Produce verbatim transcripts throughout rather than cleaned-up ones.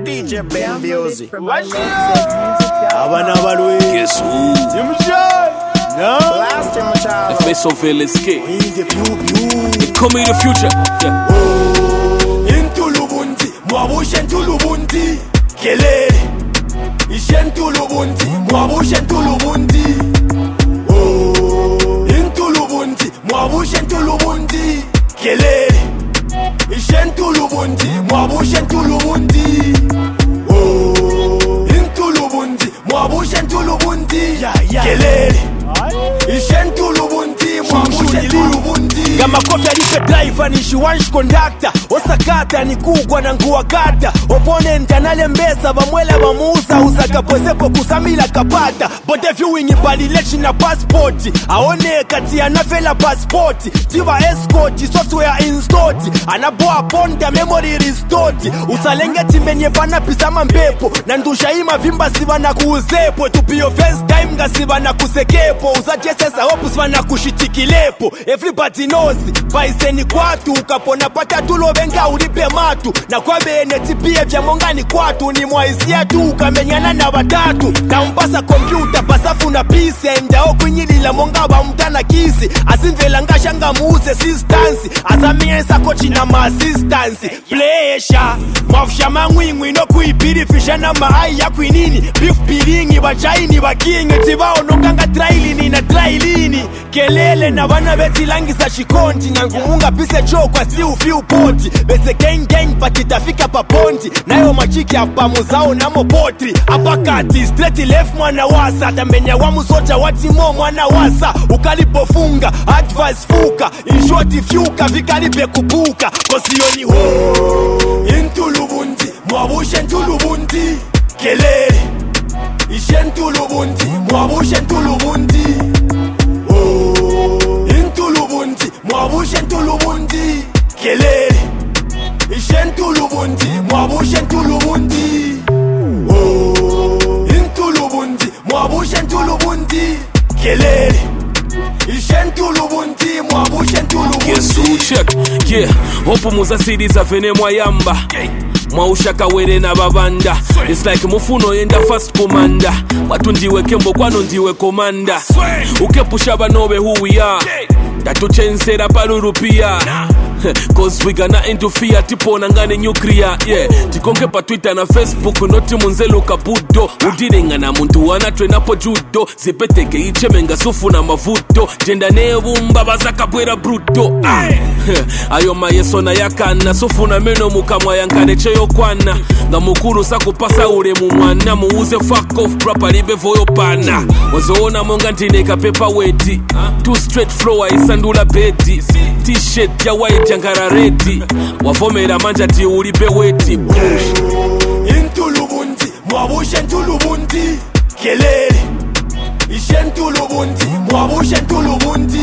D J Ben Music. Watch it. Abana balwe. Guess who? Jim Joy. No. Last time The child. face of L S K. We the pew pew. Come in the future. Yeah. Oh. Into Lubunti. Mwabushe into Lubunti. Kelele. Ishe into Lubunti. Mwabushe into Lubunti. Oh. Into Lubunti. Mwabushe into Lubunti. Kelele. Ishe into Lubunti. Mwabushe into Lubunti. Oh. Into Lubunti. Mwabushe into Lubunti. Kelele. Ishe into Lubunti. Mwabushe into Lubunti. Gama kofi alipe driver ni shiwanshi conductor. Osakata ni kugwa na nguwa gata. Opponent analembeza bamwela bamuuza. Usaka posepo kusamila kapata. Bote viewing ipalilechi na passport. Aone kati anafela passport. Tiva escort, software installed. Anaboa ponda memory restored. Usalenge timenye pana pisama mbepo. Nandusha ima vimba siva na kuuzepo. Tupio first time nga siva na kusekepo. Uzaje sesa hopu siva na kushitikilepo. Everybody knows paiseni kwatu. Ukapona pata tulo benga ulipe matu. Na kwa bene tipie vya mongani kwatu. Ni mwaisia tu ukamenyana na watatu. Kaumpasa kompyuta pasafu na pise. Ndao kwinyilila monga wa mtana kisi. Asimvela ngashanga muuze sistansi. Azamiensa kochi na maasistansi. Plesha mwafusha mangwingwi no kuipiri. Fisha na maai ya kwinini. Beef piringi bachaini bakingi. Tibao nokanga trailini na trailini. Kelele na wana beti langi za shikonti. Nyangumunga pise cho kwa si ufi upoti. Bese gang gang patitafika paponti. Nayo machiki hapa muzao na mopotri. Hapa kati straight left mwana wasa. Tambenya wa musoja watimo mwana wasa. Ukalipofunga advice fuka. In short ifyuka vikalipe kubuka. Kosioni ho Into Lubunti. Mwabushe into Lubunti. Kelele. Ishe into Lubunti. Mwabushe into Lubunti. Oh. Into Lubunti. Mwabushe into Lubunti. Kelele. Ishe into Lubunti. Mwabushe into Lubunti. Oh. Into Lubunti. Mwabushe into Lubunti. Kelele. Ishe into Lubunti. Mwabushe into Guess who? Lubunti. Check. Yeah. Hopu muza siri za vene mwayamba. Mwaushaka were na babanda. It's like mufuno yenda fast commander. Watu ndiwe kembo kwano ndiwe komanda. Ukepusha banobe who we are. Tatu chensera paruru pia. Cause we gonna interfere. Tipo nangane nuclear. Yeah. Tikonge pa Twitter na Facebook. Noti munzelu kabudo. Udirenga na muntu wana trenapo judo. Zipeteke ichemenga sufu na mavuto. Jenda nevu mbaba kabwera bruto. Ayo mayeso na yakana. Sufu na meno mukamwa yankane cheyo kwana. Nga mukuru sakupasa ure mumwana. Muuze fuck off properly bevoyo pana. Wazoona monga ntineka pepa weti. Too straight flow aisandula beti. T-shirt ya white yankara redi. Wafomera manja ti ulipe weti. Into Lubunti. Mwabushe into Lubunti. Kelele. Ishe into Lubunti. Mwabushe into Lubunti.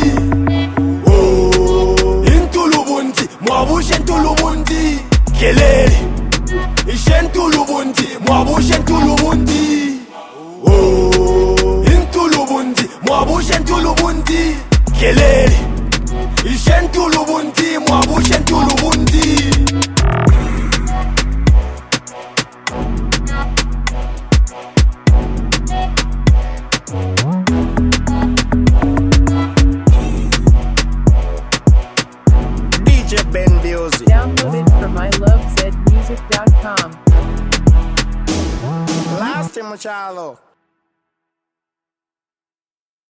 Oh. Into Lubunti. Mwabushe into Lubunti. Kelele. Ishe into Lubunti. Mwabushe into Lubunti. Oh. Into Lubunti. Mwabushe into Lubunti. Kelele. Ishe into Lubunti. Mwabushe into Lubunti. D J Ben Music. Download it from I love zed music dot com. Last time, Chalo.